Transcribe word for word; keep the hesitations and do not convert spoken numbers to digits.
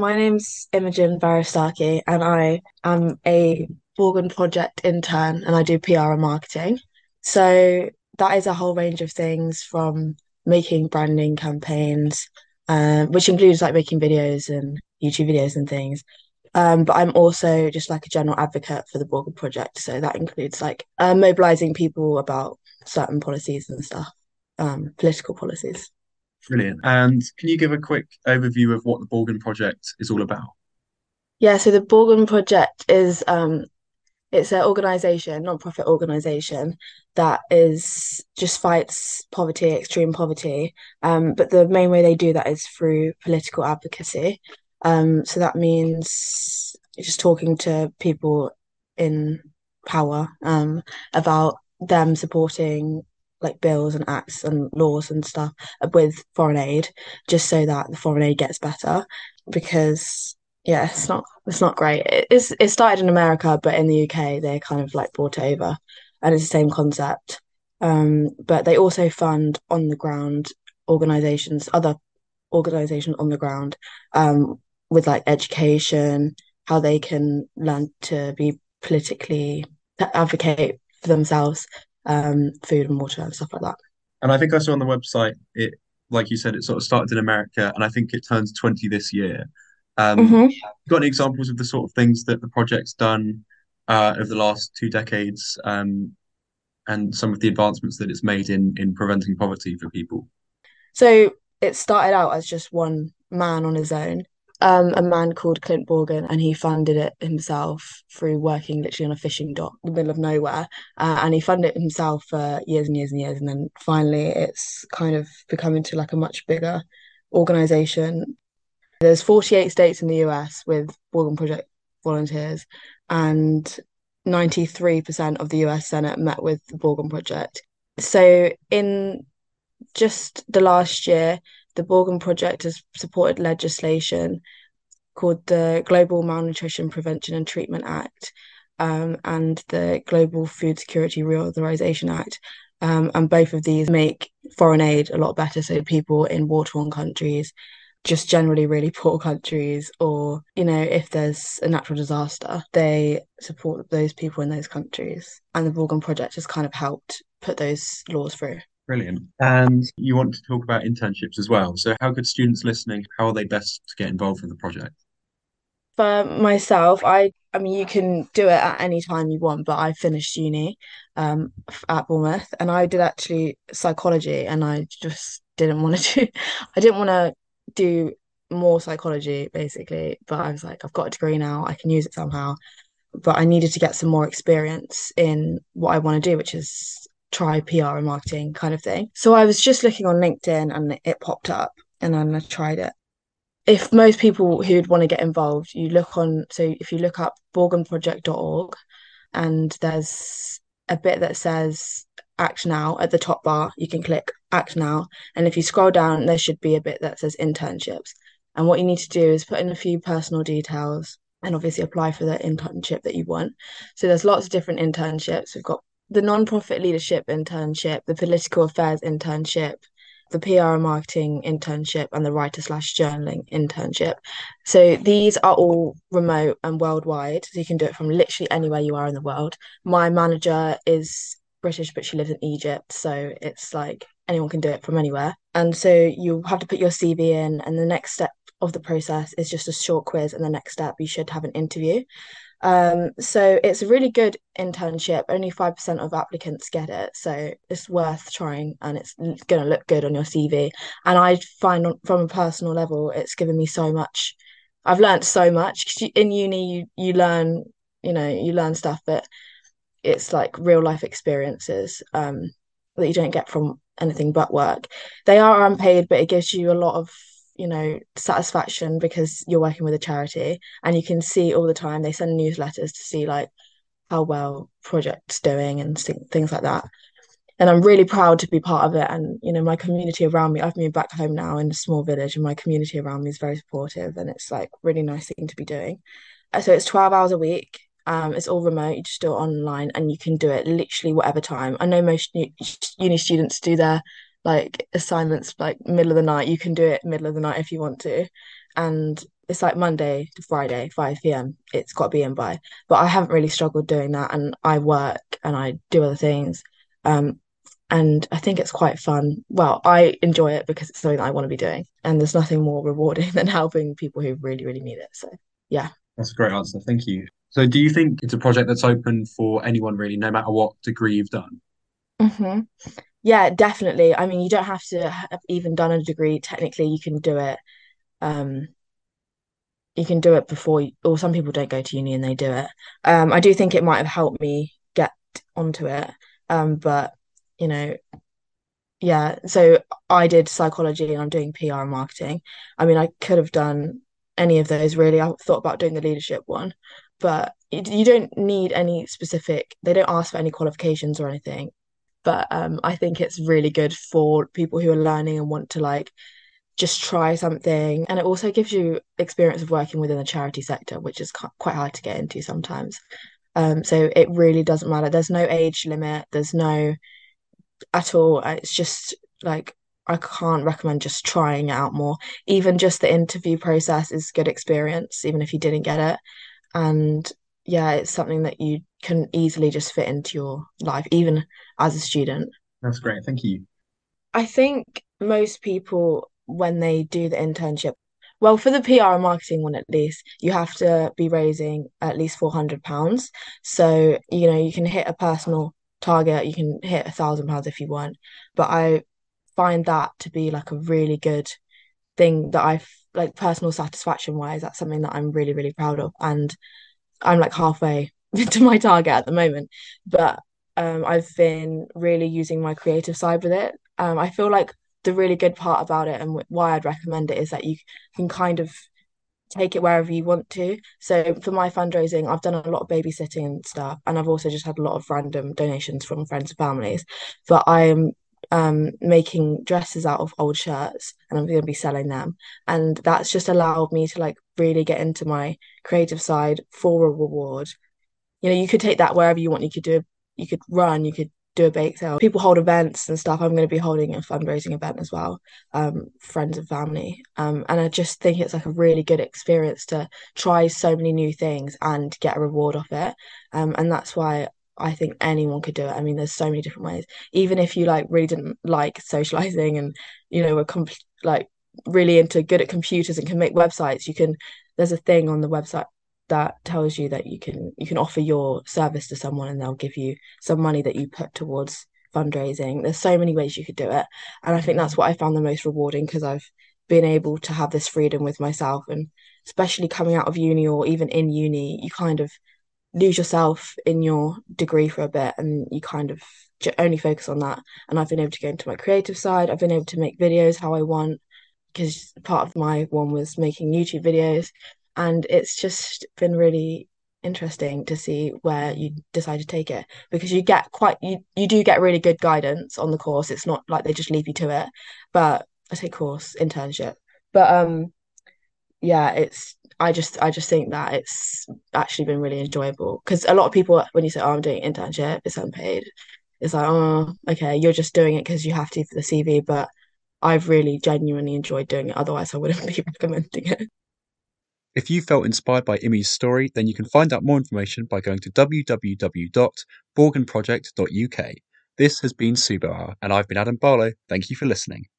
my name's Imogen Varostaki, and I am a Borgen Project intern and I do P R and marketing. So that is a whole range of things from making branding campaigns, um, which includes like making videos and YouTube videos and things. Um, but I'm also just like a general advocate for the Borgen Project. So that includes like uh, mobilizing people about certain policies and stuff, um, political policies. Brilliant. And can you give a quick overview of what the Borgen Project is all about? Yeah, so the Borgen Project is um it's an organization, non-profit organization that is just fights poverty, extreme poverty. Um, but the main way they do that is through political advocacy. Um, so that means just talking to people in power um, about them supporting like bills and acts and laws and stuff with foreign aid, just so that the foreign aid gets better. Because yeah, it's not it's not great. It, it's it started in America, but in the U K they kind of like brought it over, and it's the same concept. Um, but they also fund on the ground organizations, other organizations on the ground, um, with like education, how they can learn to be politically to advocate for themselves, um, food and water and stuff like that. And I think I saw on the website it, like you said, it sort of started in America, and I think it turns twenty this year. Um, hmm got any examples of the sort of things that the project's done uh, over the last two decades, um, and some of the advancements that it's made in in preventing poverty for people? So it started out as just one man on his own, um, a man called Clint Borgen, and he funded it himself through working literally on a fishing dock in the middle of nowhere. Uh, and he funded it himself for years and years and years. And then finally, it's kind of become into like a much bigger organization. There's forty-eight states in the U S with Borgen Project volunteers, and ninety-three percent of the U S Senate met with the Borgen Project. So in just the last year, the Borgen Project has supported legislation called the Global Malnutrition Prevention and Treatment Act, um, and the Global Food Security Reauthorization Act. Um, and both of these make foreign aid a lot better. So people in war-torn countries, just generally really poor countries, or, you know, if there's a natural disaster, they support those people in those countries. And the Borgen Project has kind of helped put those laws through. Brilliant. And you want to talk about internships as well. So, how could students listening, how are they best to get involved with the project? For myself, I I mean you can do it at any time you want, but I finished uni um f- at Bournemouth and I did actually psychology and I just didn't want to do I didn't want to do more psychology basically, but I was like I've got a degree now, I can use it somehow, but I needed to get some more experience in what I want to do, which is try P R and marketing kind of thing. So I was just looking on LinkedIn and it popped up and then I tried it. If most people who'd want to get involved, you look on, so if you look up borgen project dot org and there's a bit that says act now at the top bar, you can click act now. And if you scroll down, there should be a bit that says internships. And what you need to do is put in a few personal details and obviously apply for the internship that you want. So there's lots of different internships. We've got the non-profit leadership internship, the political affairs internship, the P R and marketing internship, and the writer slash journaling internship. So these are all remote and worldwide. So you can do it from literally anywhere you are in the world. My manager is British, but she lives in Egypt. So it's like anyone can do it from anywhere. And so you have to put your C V in, and the next step of the process is just a short quiz. And the next step, you should have an interview. Um, so it's a really good internship. Only five percent of applicants get it. So it's worth trying and it's going to look good on your C V. And I find on- from a personal level, it's given me so much. I've learned so much. 'Cause you- in uni, you, you learn, you know, you learn stuff, but it's like real life experiences um, that you don't get from anything but work. They are unpaid, but it gives you a lot of, you know, satisfaction because you're working with a charity and you can see all the time. They send newsletters to see like how well projects doing and things like that. And I'm really proud to be part of it. And, you know, my community around me, I've moved back home now in a small village, and my community around me is very supportive. And it's like really nice thing to be doing. Uh, So it's twelve hours a week. Um, it's all remote. You just do it online and you can do it literally whatever time. I know most uni, uni students do their like assignments like middle of the night. You can do it middle of the night if you want to. and it's like Monday to Friday, five p m. It's got to be in by. But I haven't really struggled doing that, and I work and I do other things. Um, and I think it's quite fun. Well, I enjoy it because it's something that I want to be doing, and there's nothing more rewarding than helping people who really, really need it. So, yeah. That's a great answer. Thank you. So, do you think it's a project that's open for anyone really, no matter what degree you've done? hmm Yeah, definitely. I mean, you don't have to have even done a degree. Technically, you can do it. Um, you can do it before, you, or some people don't go to uni and they do it. Um, I do think it might have helped me get onto it. Um, but you know, yeah. So I did psychology and I'm doing P R and marketing. I mean, I could have done any of those really. I thought about doing the leadership one, but you, you don't need any specific. They don't ask for any qualifications or anything. But um, I think it's really good for people who are learning and want to like just try something. And it also gives you experience of working within the charity sector, which is quite hard to get into sometimes. Um, so it really doesn't matter. There's no age limit. There's no at all. Uh, It's just like I can't recommend just trying it out more. Even just the interview process is good experience, even if you didn't get it. And yeah, it's something that you can easily just fit into your life, even as a student. That's great. Thank you. I think most people, when they do the internship, well, for the P R and marketing one at least, you have to be raising at least four hundred pounds. So, you know, you can hit a personal target, you can hit a thousand pounds if you want. But I find that to be like a really good thing that I've like personal satisfaction wise, that's something that I'm really, really proud of. And I'm like halfway to my target at the moment. But um, I've been really using my creative side with it. Um, I feel like the really good part about it and why I'd recommend it is that you can kind of take it wherever you want to. So for my fundraising, I've done a lot of babysitting and stuff, and I've also just had a lot of random donations from friends and families. But I'm um making dresses out of old shirts and I'm going to be selling them. And that's just allowed me to like really get into my creative side for a reward. You know, you could take that wherever you want. You could do, you could run, you could do a bake sale. People hold events and stuff. I'm going to be holding a fundraising event as well, um, friends and family. Um, and I just think it's like a really good experience to try so many new things and get a reward off it. Um, and that's why I think anyone could do it. I mean, there's so many different ways. Even if you like really didn't like socializing and, you know, were com like really into good at computers and can make websites, you can, there's a thing on the website that tells you that you can you can offer your service to someone and they'll give you some money that you put towards fundraising. There's so many ways you could do it. And I think that's what I found the most rewarding because I've been able to have this freedom with myself and especially coming out of uni or even in uni, you kind of lose yourself in your degree for a bit and you kind of only focus on that. And I've been able to go into my creative side. I've been able to make videos how I want because part of my one was making YouTube videos. And it's just been really interesting to see where you decide to take it because you get quite you you do get really good guidance on the course. It's not like they just leave you to it. But I say course, internship. But um yeah, it's I just I just think that it's actually been really enjoyable because a lot of people when you say, "Oh, I'm doing internship, it's unpaid," it's like, "Oh, okay, you're just doing it because you have to for the C V." But I've really genuinely enjoyed doing it. Otherwise, I wouldn't be recommending it. If you felt inspired by Imi's story, then you can find out more information by going to w w w dot borgenproject dot u k. This has been Subo Hour, and I've been Adam Barlow. Thank you for listening.